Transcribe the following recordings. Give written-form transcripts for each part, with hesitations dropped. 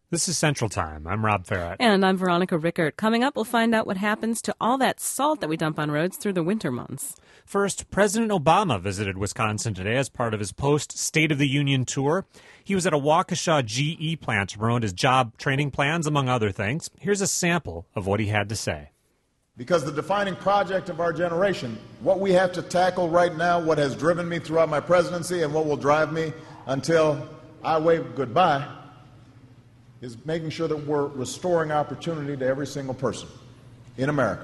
This is Central Time. I'm Rob Farrett. And I'm Veronica Rickert. Coming up, we'll find out what happens to all that salt that we dump on roads through the winter months. First, President Obama visited Wisconsin today as part of his post-State of the Union tour. He was at a Waukesha GE plant to promote his job training plans, among other things. Here's a sample of what he had to say. Because the defining project of our generation, what we have to tackle right now, what has driven me throughout my presidency and what will drive me until I wave goodbye, is making sure that we're restoring opportunity to every single person in America.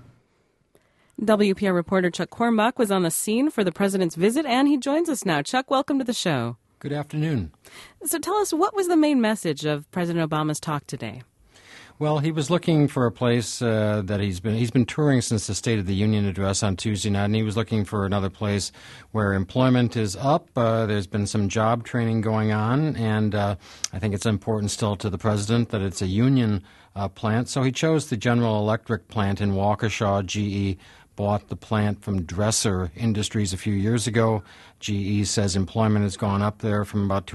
WPR reporter Chuck Kornbach was on the scene for the president's visit, and he joins us now. Chuck, welcome to the show. Good afternoon. So tell us, what was the main message of President Obama's talk today? Well, he was looking for a place that he's been touring since the State of the Union address on Tuesday night, and he was looking for another place where employment is up. There's been some job training going on, and I think it's important still to the president that it's a union plant. So he chose the General Electric plant in Waukesha. GE bought the plant from Dresser Industries a few years ago. GE says employment has gone up there from about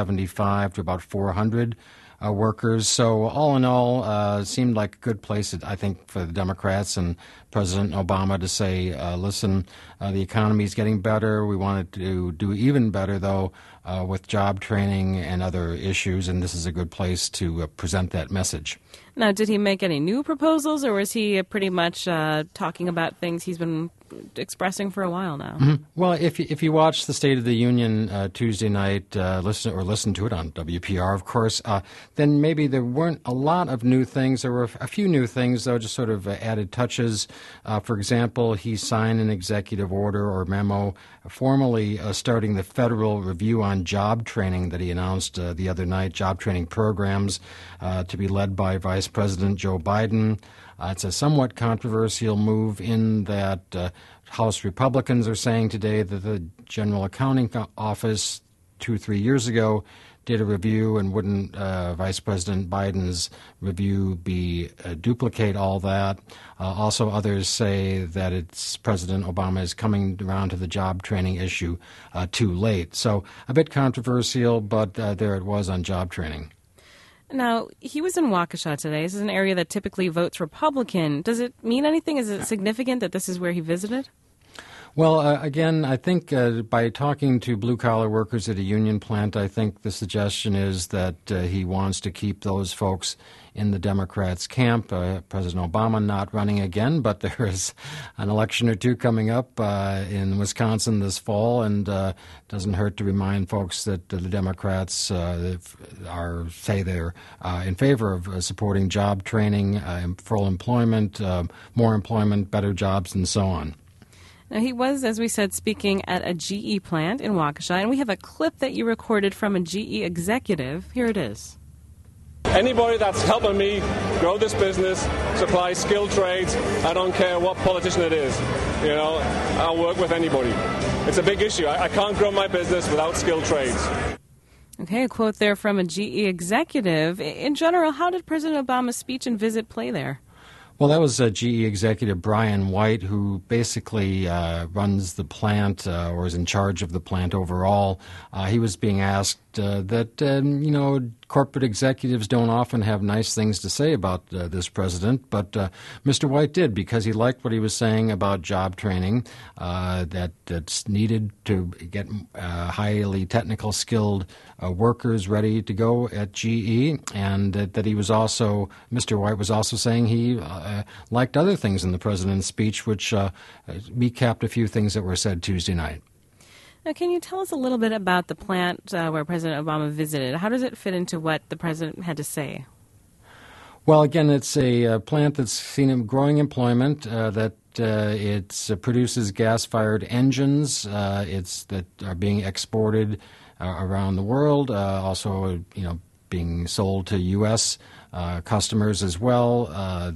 275 to about 400. Workers. So all in all, seemed like a good place, I think, for the Democrats and President Obama to say, listen, the economy is getting better. We wanted to do even better, though, with job training and other issues, and this is a good place to present that message. Now, did he make any new proposals, or was he pretty much talking about things he's been expressing for a while now? Mm-hmm. Well, if you watch the State of the Union Tuesday night, listen to it on WPR, of course, then maybe there weren't a lot of new things. There were a few new things, though, just sort of added touches. For example, he signed an executive order or memo formally starting the federal review on job training that he announced the other night, job training programs to be led by Vice President Joe Biden. It's a somewhat controversial move in that House Republicans are saying today that the General Accounting Office 2-3 years ago did a review, and wouldn't Vice President Biden's review be duplicate all that? Also, others say that it's President Obama is coming around to the job training issue too late. So a bit controversial, but there it was on job training. Now, he was in Waukesha today. This is an area that typically votes Republican. Does it mean anything? Is it significant that this is where he visited? Well, again, I think by talking to blue-collar workers at a union plant, I think the suggestion is that he wants to keep those folks in the Democrats' camp. President Obama not running again, but there is an election or two coming up in Wisconsin this fall, and doesn't hurt to remind folks that the Democrats say they're in favor of supporting job training, full employment, more employment, better jobs, and so on. Now, he was, as we said, speaking at a GE plant in Waukesha, and we have a clip that you recorded from a GE executive. Here it is. Anybody that's helping me grow this business, supply skilled trades, I don't care what politician it is. You know, I'll work with anybody. It's a big issue. I can't grow my business without skilled trades. Okay, a quote there from a GE executive. In general, how did President Obama's speech and visit play there? Well, that was GE executive Brian White, who basically runs the plant or is in charge of the plant overall. He was being asked that, corporate executives don't often have nice things to say about this president, but Mr. White did, because he liked what he was saying about job training, that's needed to get highly technical skilled workers ready to go at GE, and that he was also, Mr. White was also saying he liked other things in the president's speech, which recapped a few things that were said Tuesday night. Now, can you tell us a little bit about the plant where President Obama visited? How does it fit into what the president had to say? Well, again, it's a plant that's seen growing employment, it produces gas-fired engines that are being exported around the world, also, being sold to U.S. Customers as well,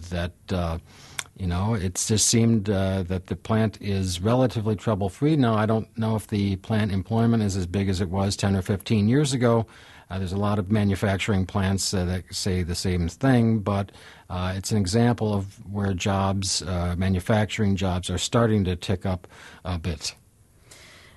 it's just seemed that the plant is relatively trouble-free. Now, I don't know if the plant employment is as big as it was 10 or 15 years ago. There's a lot of manufacturing plants that say the same thing, but it's an example of where jobs, manufacturing jobs, are starting to tick up a bit.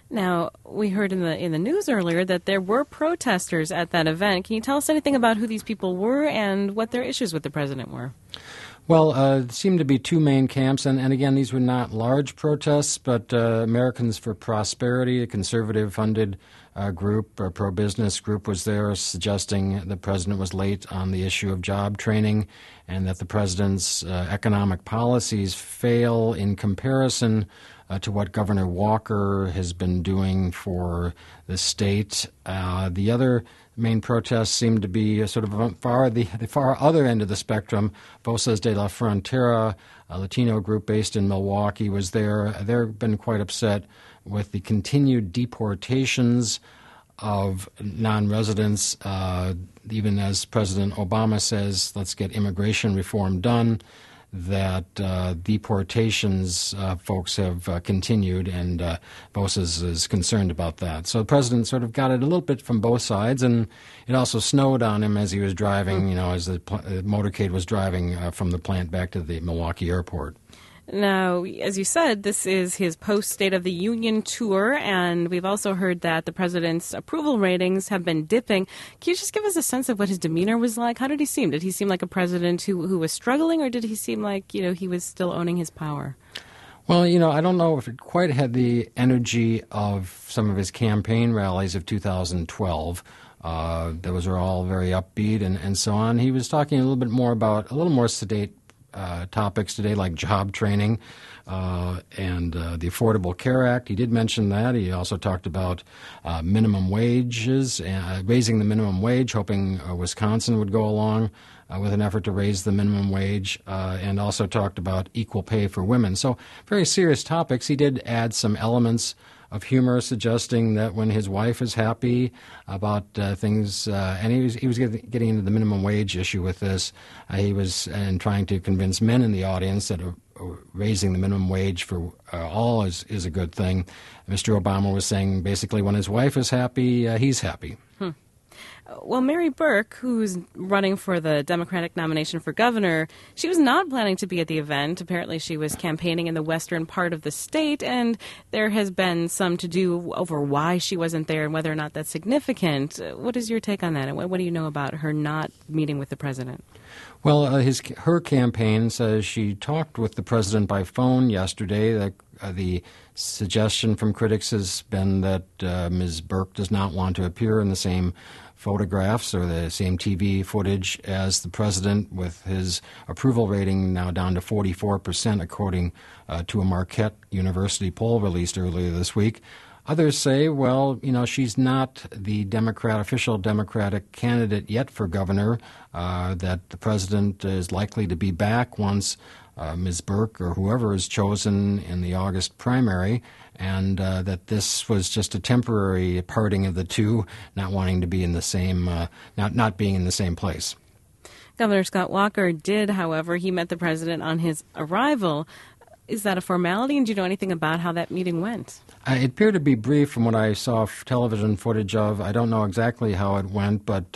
Now, we heard in the news earlier that there were protesters at that event. Can you tell us anything about who these people were and what their issues with the president were? Well, there seemed to be two main camps, and again, these were not large protests, but Americans for Prosperity, a conservative-funded group, a pro-business group, was there suggesting the president was late on the issue of job training and that the president's economic policies fail in comparison to what Governor Walker has been doing for the state. The other main protests seemed to be sort of the far other end of the spectrum. Voces de la Frontera, a Latino group based in Milwaukee, was there. They've been quite upset with the continued deportations of non-residents, even as President Obama says, let's get immigration reform done, that deportations folks have continued, and Voces is concerned about that. So the president sort of got it a little bit from both sides, and it also snowed on him as he was driving, as the motorcade was driving from the plant back to the Milwaukee airport. Now, as you said, this is his post-State of the Union tour, and we've also heard that the president's approval ratings have been dipping. Can you just give us a sense of what his demeanor was like? How did he seem? Did he seem like a president who was struggling, or did he seem like, he was still owning his power? Well, I don't know if it quite had the energy of some of his campaign rallies of 2012. Those are all very upbeat and so on. He was talking a little bit more about a little more sedate topics today, like job training and the Affordable Care Act. He did mention that. He also talked about minimum wages, raising the minimum wage, hoping Wisconsin would go along with an effort to raise the minimum wage, and also talked about equal pay for women. So very serious topics. He did add some elements of humor, suggesting that when his wife is happy about things, and he was getting into the minimum wage issue with this. He was trying to convince men in the audience that raising the minimum wage for all is a good thing. Mr. Obama was saying basically when his wife is happy, he's happy. Well, Mary Burke, who's running for the Democratic nomination for governor, she was not planning to be at the event. Apparently, she was campaigning in the western part of the state, and there has been some to-do over why she wasn't there and whether or not that's significant. What is your take on that, and what do you know about her not meeting with the president? Well, her campaign says she talked with the president by phone yesterday. The suggestion from critics has been that Ms. Burke does not want to appear in the same photographs or the same TV footage as the president, with his approval rating now down to 44%, according to a Marquette University poll released earlier this week. Others say, well, she's not the official Democratic candidate yet for governor, that the president is likely to be back once Ms. Burke or whoever is chosen in the August primary, and that this was just a temporary parting of the two, not wanting to be in the same, not being in the same place. Governor Scott Walker did, however, he met the president on his arrival. Is that a formality, and do you know anything about how that meeting went? It appeared to be brief from what I saw television footage of. I don't know exactly how it went, but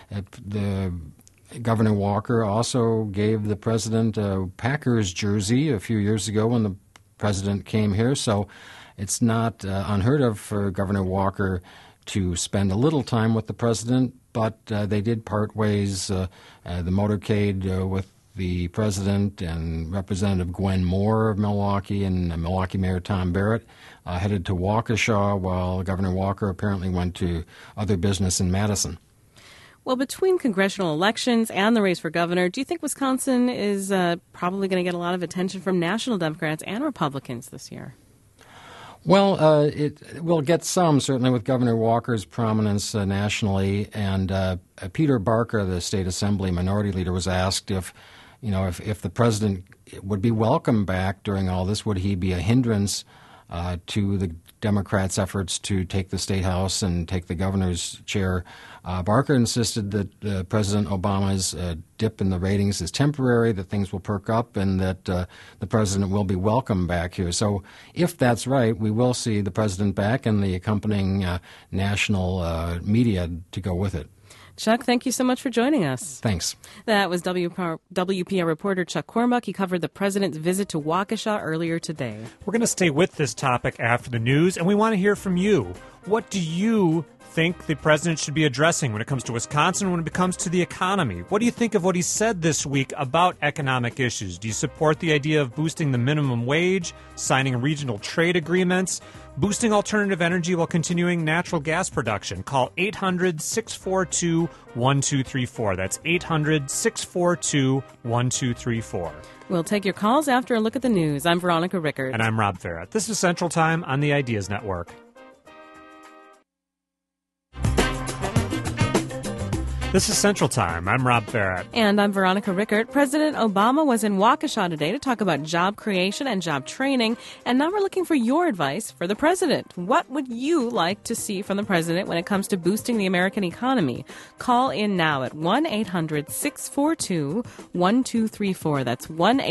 the Governor Walker also gave the president a Packers jersey a few years ago when the president came here. So it's not unheard of for Governor Walker to spend a little time with the president, but they did part ways. The motorcade with the president and Representative Gwen Moore of Milwaukee and Milwaukee Mayor Tom Barrett headed to Waukesha, while Governor Walker apparently went to other business in Madison. Well, between congressional elections and the race for governor, do you think Wisconsin is probably going to get a lot of attention from national Democrats and Republicans this year? Well, it will get some, certainly with Governor Walker's prominence nationally. And Peter Barker, the state assembly minority leader, was asked if the president would be welcome back during all this, would he be a hindrance to the Democrats' efforts to take the State House and take the governor's chair. Barker insisted that President Obama's dip in the ratings is temporary, that things will perk up, and that the president will be welcome back here. So if that's right, we will see the president back and the accompanying national media to go with it. Chuck, thank you so much for joining us. Thanks. That was WPR reporter Chuck Cormack. He covered the president's visit to Waukesha earlier today. We're going to stay with this topic after the news, and we want to hear from you. What do you think the president should be addressing when it comes to Wisconsin, when it comes to the economy? What do you think of what he said this week about economic issues? Do you support the idea of boosting the minimum wage, signing regional trade agreements, boosting alternative energy while continuing natural gas production? Call 800-642-1234. That's 800-642-1234. We'll take your calls after a look at the news. I'm Veronica Rickert. And I'm Rob Farrett. This is Central Time on the Ideas Network. This is Central Time. I'm Rob Farrett. And I'm Veronica Rickert. President Obama was in Waukesha today to talk about job creation and job training. And now we're looking for your advice for the president. What would you like to see from the president when it comes to boosting the American economy? Call in now at 1-800-642-1234. That's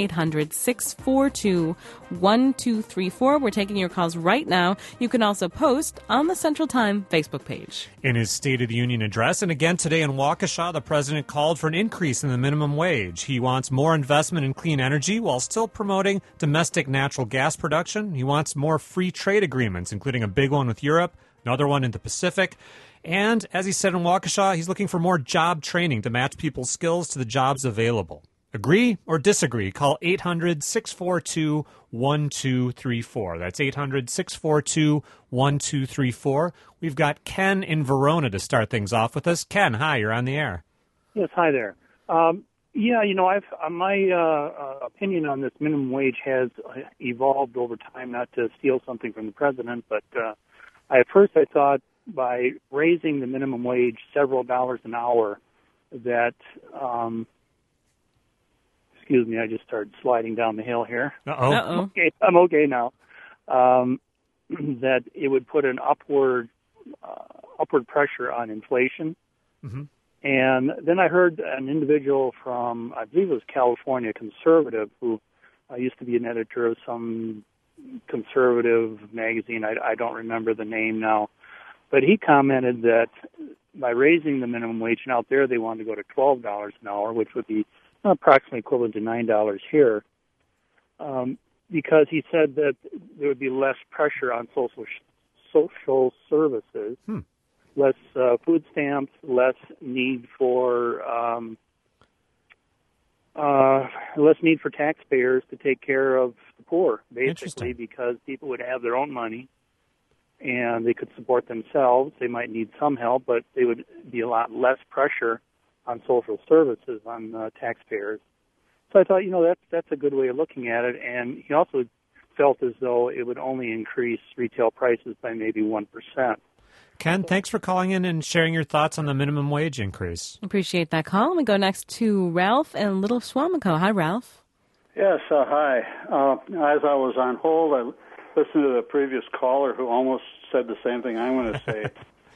1-800-642-1234. We're taking your calls right now. You can also post on the Central Time Facebook page. In his State of the Union address, and again today in Waukesha, the president called for an increase in the minimum wage. He wants more investment in clean energy while still promoting domestic natural gas production. He wants more free trade agreements, including a big one with Europe, another one in the Pacific. And as he said in Waukesha, he's looking for more job training to match people's skills to the jobs available. Agree or disagree? Call 800-642-1234. That's 800-642-1234. We've got Ken in Verona to start things off with us. Ken, hi, you're on the air. Yes, hi there. My opinion on this minimum wage has evolved over time, not to steal something from the president, but at first I thought by raising the minimum wage several dollars an hour that excuse me, I just started sliding down the hill here. Uh-oh. Okay, I'm okay now. That it would put an upward pressure on inflation. Mm-hmm. And then I heard an individual from, I believe it was California, conservative, who used to be an editor of some conservative magazine. I don't remember the name now. But he commented that by raising the minimum wage, and out there they wanted to go to $12 an hour, which would be approximately equivalent to $9 here, because he said that there would be less pressure on social services, less food stamps, less need for taxpayers to take care of the poor, basically, because people would have their own money and they could support themselves. They might need some help, but they would be a lot less pressure on social services, on taxpayers. So I thought, that's a good way of looking at it. And he also felt as though it would only increase retail prices by maybe 1%. Ken, thanks for calling in and sharing your thoughts on the minimum wage increase. Appreciate that call. We go next to Ralph in Little Swamico. Hi, Ralph. Yes, hi. As I was on hold, I listened to the previous caller who almost said the same thing I'm going to say,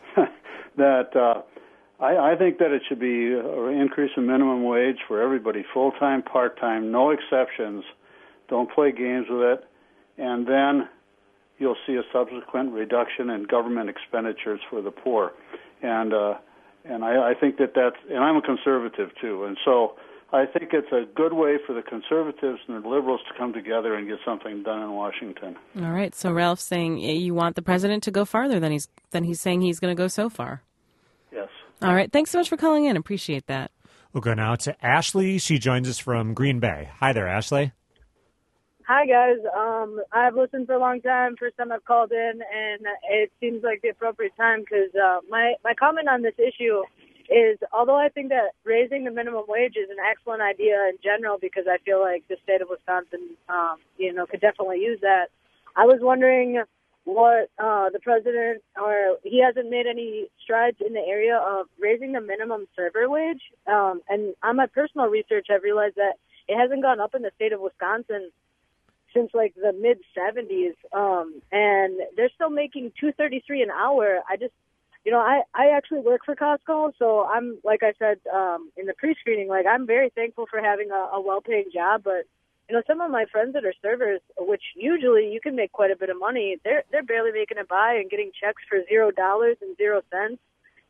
that I think that it should be an increase in minimum wage for everybody, full-time, part-time, no exceptions. Don't play games with it. And then you'll see a subsequent reduction in government expenditures for the poor. And I think that's, and I'm a conservative too, and so I think it's a good way for the conservatives and the liberals to come together and get something done in Washington. All right, so Ralph's saying you want the president to go farther than he's saying he's going to go so far. Yes. All right, thanks so much for calling in. Appreciate that. We'll go now to Ashley. She joins us from Green Bay. Hi there, Ashley. Hi, guys. I've listened for a long time. First time I've called in, and it seems like the appropriate time because my comment on this issue is, although I think that raising the minimum wage is an excellent idea in general because I feel like the state of Wisconsin, could definitely use that, I was wondering what the president, or he hasn't made any strides in the area of raising the minimum server wage. And on my personal research, I've realized that it hasn't gone up in the state of Wisconsin since like the mid 70s, and they're still making $2.33 an hour. I actually work for Costco, so I'm, like I said in the pre-screening, like I'm very thankful for having a well-paying job. But some of my friends that are servers, which usually you can make quite a bit of money, they're barely making it by and getting checks for $0 and 0 cents.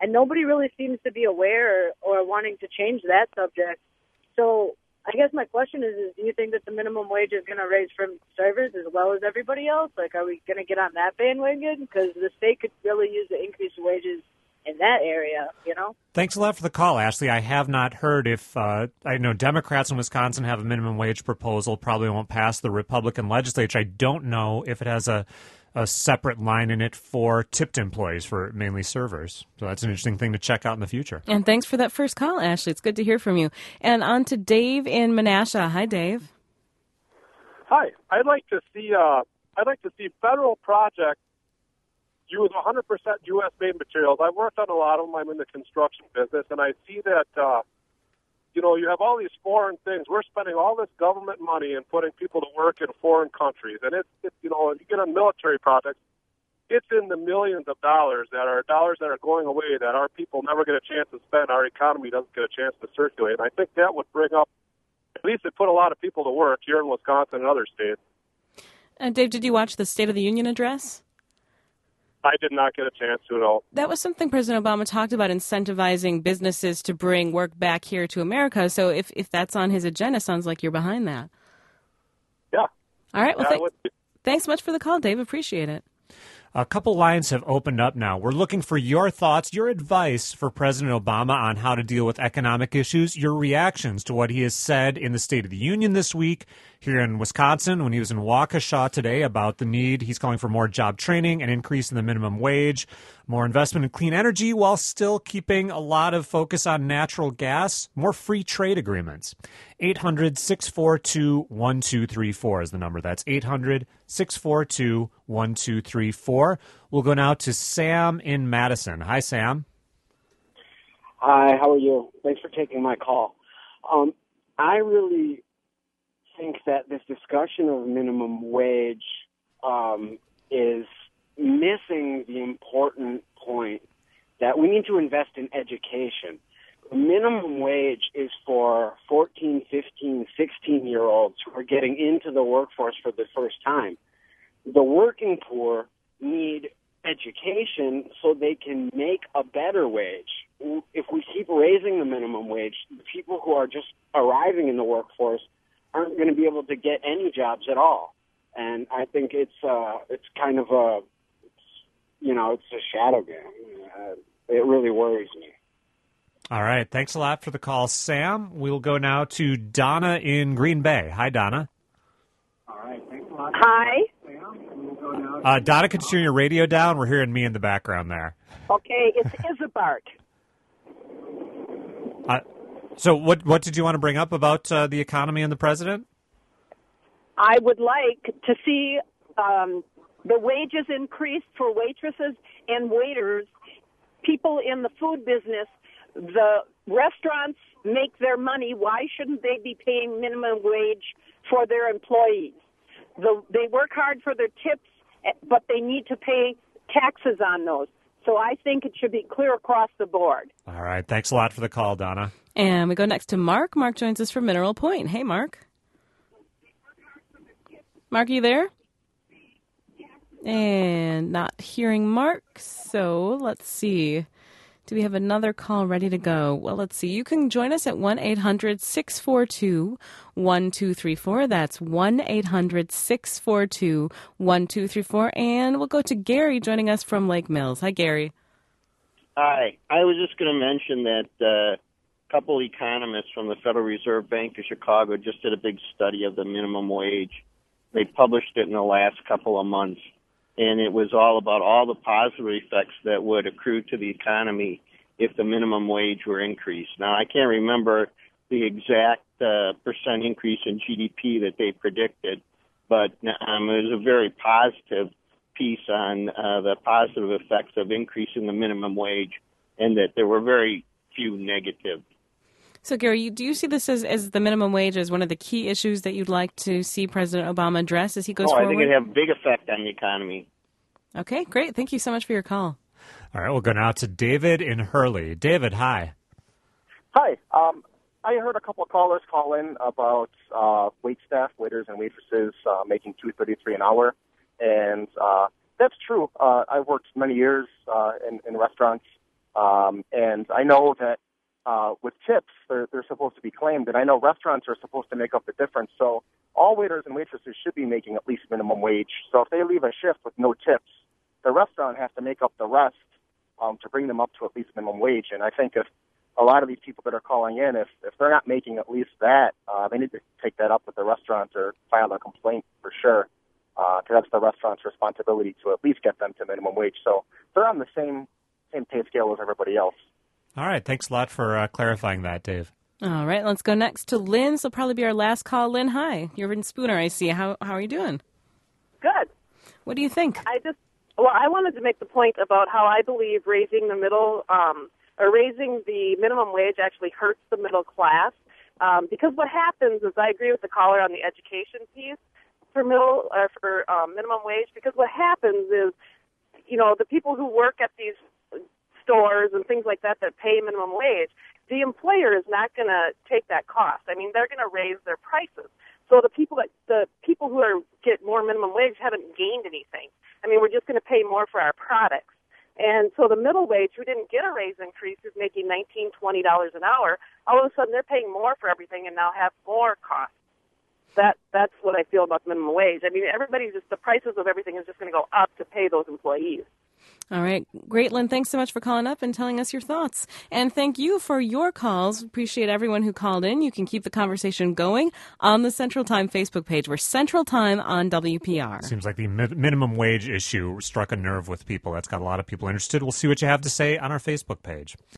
and nobody really seems to be aware or wanting to change that subject. So I guess my question is do you think that the minimum wage is going to raise for servers as well as everybody else? Like, are we going to get on that bandwagon? Because the state could really use the increased wages in that area, you know? Thanks a lot for the call, Ashley. I have not heard if I know Democrats in Wisconsin have a minimum wage proposal, probably won't pass the Republican legislature. I don't know if it has a separate line in it for tipped employees, for mainly servers. So that's an interesting thing to check out in the future. And thanks for that first call, Ashley. It's good to hear from you. And on to Dave in Menasha. Hi, Dave. Hi. I'd like to see federal projects use 100% U.S.-made materials. I've worked on a lot of them. I'm in the construction business, and I see that, you have all these foreign things. We're spending all this government money and putting people to work in foreign countries. And if you get on military projects, it's in the millions of dollars that are going away that our people never get a chance to spend. Our economy doesn't get a chance to circulate. And I think that would bring up, at least it put a lot of people to work here in Wisconsin and other states. Dave, did you watch the State of the Union address? I did not get a chance to at all. That was something President Obama talked about, incentivizing businesses to bring work back here to America. So if that's on his agenda, sounds like you're behind that. Yeah. All right. Well, thanks much for the call, Dave. Appreciate it. A couple lines have opened up now. We're looking for your thoughts, your advice for President Obama on how to deal with economic issues, your reactions to what he has said in the State of the Union this week, here in Wisconsin, when he was in Waukesha today, about the need. He's calling for more job training, an increase in the minimum wage, more investment in clean energy, while still keeping a lot of focus on natural gas, more free trade agreements. 800-642-1234 is the number. That's 800-642-1234. We'll go now to Sam in Madison. Hi, Sam. Hi, how are you? Thanks for taking my call. I really think that this discussion of minimum wage is missing the important point that we need to invest in education. The minimum wage is for 14, 15, 16-year-olds who are getting into the workforce for the first time. The working poor need education so they can make a better wage. If we keep raising the minimum wage, the people who are just arriving in the workforce aren't going to be able to get any jobs at all. And I think it's kind of it's a shadow game. It really worries me. All right. Thanks a lot for the call, Sam. We'll go now to Donna in Green Bay. Hi, Donna. All right. Thanks a lot. Hi. Donna, could you turn your radio down? We're hearing me in the background there. Okay, it's Isabart. So what did you want to bring up about the economy and the president? I would like to see the wages increased for waitresses and waiters, people in the food business. The restaurants make their money. Why shouldn't they be paying minimum wage for their employees? They work hard for their tips, but they need to pay taxes on those. So I think it should be clear across the board. All right. Thanks a lot for the call, Donna. And we go next to Mark. Mark joins us from Mineral Point. Hey, Mark. Mark, are you there? And not hearing Mark, so let's see. Do we have another call ready to go? Well, let's see. You can join us at 1-800-642-1234. That's 1-800-642-1234. And we'll go to Gary joining us from Lake Mills. Hi, Gary. Hi. I was just going to mention that a couple economists from the Federal Reserve Bank of Chicago just did a big study of the minimum wage. They published it in the last couple of months. And it was all about all the positive effects that would accrue to the economy if the minimum wage were increased. Now, I can't remember the exact percent increase in GDP that they predicted, but it was a very positive piece on the positive effects of increasing the minimum wage, and that there were very few negative. So, Gary, do you see this as the minimum wage as one of the key issues that you'd like to see President Obama address as he goes forward? I think it'd have a big effect on the economy. Okay, great. Thank you so much for your call. All right, we'll go now to David in Hurley. David, hi. Hi. I heard a couple of callers call in about wait staff, waiters and waitresses making $2.33 an hour, and that's true. I worked many years in restaurants, And I know that with tips, they're supposed to be claimed, and I know restaurants are supposed to make up the difference. So all waiters and waitresses should be making at least minimum wage. So if they leave a shift with no tips, the restaurant has to make up the rest to bring them up to at least minimum wage. And I think if a lot of these people that are calling in, if they're not making at least that, they need to take that up with the restaurant or file a complaint for sure, because that's the restaurant's responsibility to at least get them to minimum wage. So they're on the same pay scale as everybody else. All right. Thanks a lot for clarifying that, Dave. All right, let's go next to Lynn. This will probably be our last call. Lynn, hi. You're in Spooner, I see. How are you doing? Good. What do you think? I wanted to make the point about how I believe raising the minimum wage actually hurts the middle class. Because what happens is, I agree with the caller on the education piece for minimum wage. Because what happens is, the people who work at these stores and things like that pay minimum wage, the employer is not going to take that cost. I mean, they're going to raise their prices. So the people who get more minimum wage haven't gained anything. I mean, we're just going to pay more for our products. And so the middle wage, who didn't get a raise increase, who's making $19, $20 an hour, all of a sudden they're paying more for everything and now have more costs. That's what I feel about minimum wage. I mean, the prices of everything is just going to go up to pay those employees. All right. Great, Lynn. Thanks so much for calling up and telling us your thoughts. And thank you for your calls. Appreciate everyone who called in. You can keep the conversation going on the Central Time Facebook page. We're Central Time on WPR. Seems like the minimum wage issue struck a nerve with people. That's got a lot of people interested. We'll see what you have to say on our Facebook page.